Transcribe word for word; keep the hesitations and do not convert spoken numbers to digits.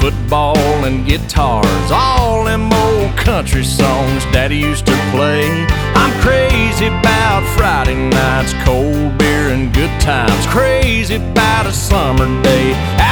football and guitars, all them old country songs Daddy used to play. I'm crazy about Friday nights, cold beer and good times, crazy about a summer day